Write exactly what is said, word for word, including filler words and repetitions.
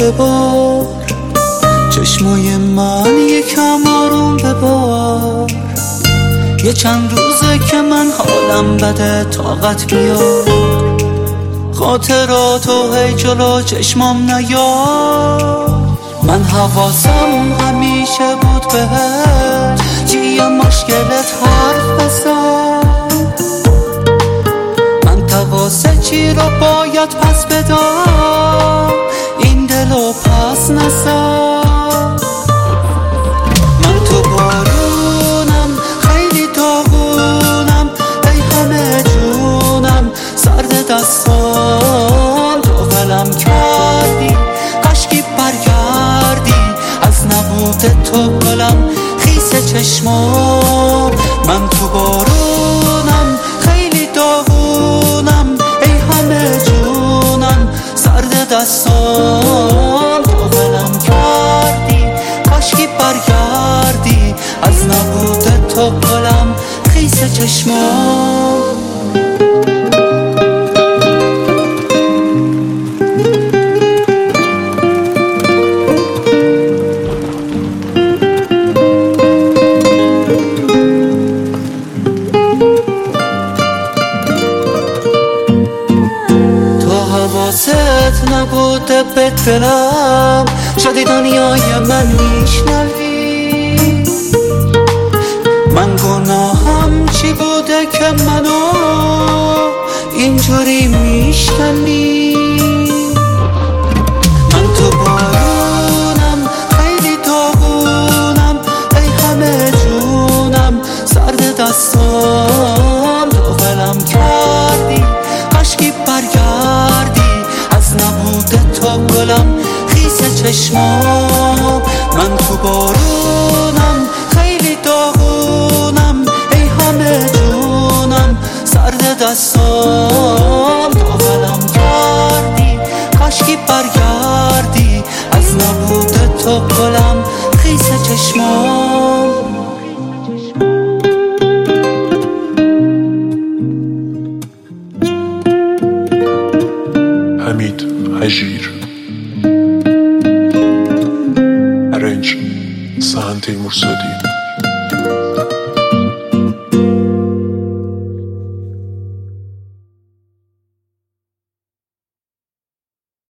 ببار، چشمای من یکم آروم ببار. یه چند روزه که من حالم بده، طاقت بیار. خاطراتو هی جلو چشمام نیار. من حواسم همیشه بود بهت، چیه مشکلت حرف بزن. من تقاصه چی رو باید پس بدم، این دلو پس نزن. من تو بارونم، خیلی داغونم، ای همه جونم، سرد دستان تو ولم کردی. کاشکی برگردی، از نبود تو گلم خیس چشمام. من تو بارونم، خیلی داغونم، ای همه جونم، سرد دستان تو ولم کردی. کاشکی برگردی، از نبود تو گلم خیس چشمام. حواست نبوده به دلم، شدی دنیای من میشنوی. من گناهم چی بوده که منو اینجوری میشکنی. من تو بارونم، خیلی داغونم، ای همه جونم، سرد دستان تو ولم کردی. کاشکی برگردی، از نبود تو گلم خیس چشمام. من تو بارونم، خیلی داغونم، ای همه جونم، سرد دستان تو ولم کردی. کاشکی برگردی، از نبود تو گلم خیس چشمام. حمید هجیر، ارنج سهن تیمورزادی.